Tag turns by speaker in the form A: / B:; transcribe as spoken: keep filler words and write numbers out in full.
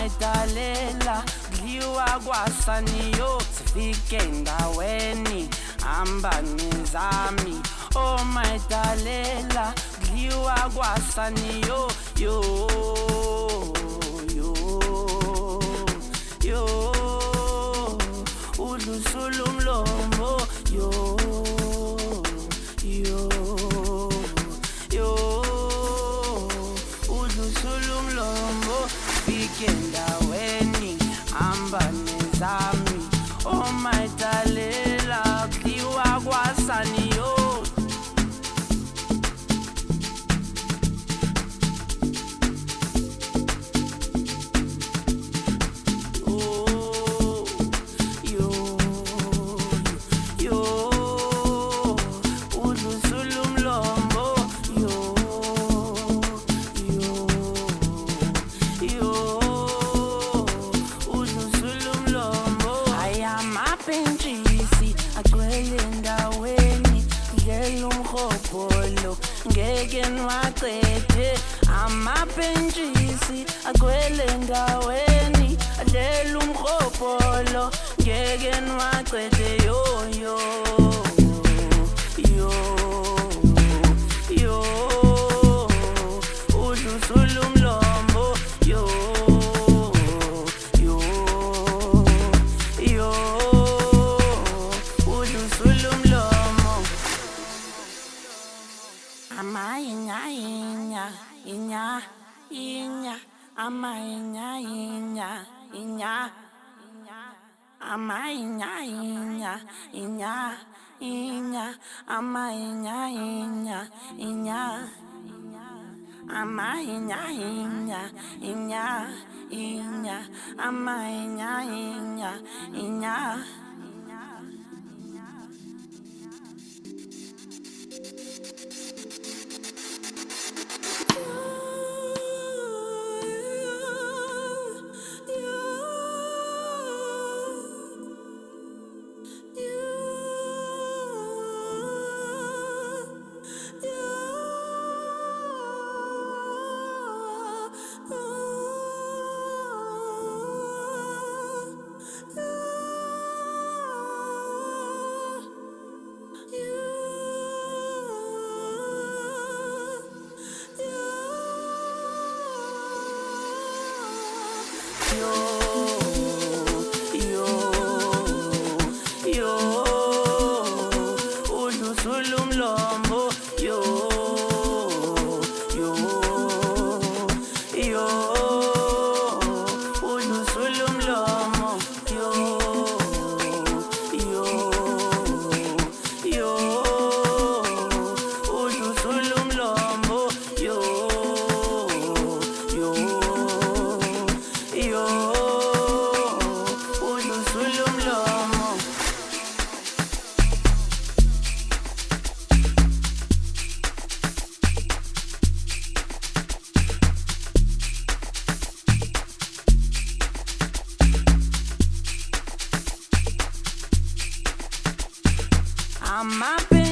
A: mayitalela dliwa kwasaniyo sifike endaweni hamba nezami oh mayitalela dliwa kwasaniyo yo yo yo udlusula umlomo yo yo yo udlusula umlomo fike endaweni hamba nezami oh mayitalela dliwa kwasaniyo ngeke niwaqede amapentshisi agcwele endaweni adlela umrhobholo ngeke niwaqede yo yo yo yo udlusula umlomo yo yo yo udlusula umlomo ama inya inya inya inya ama inya inya inya ama inya inya inya inya ama inya inya inya ama inya inya inya inya ama inya inya inya yo yo yo udlusula umlomo yo yo yo udlusula umlomo yo yo yo udlusula umlomo yo yo yo udlusula umlomo I'm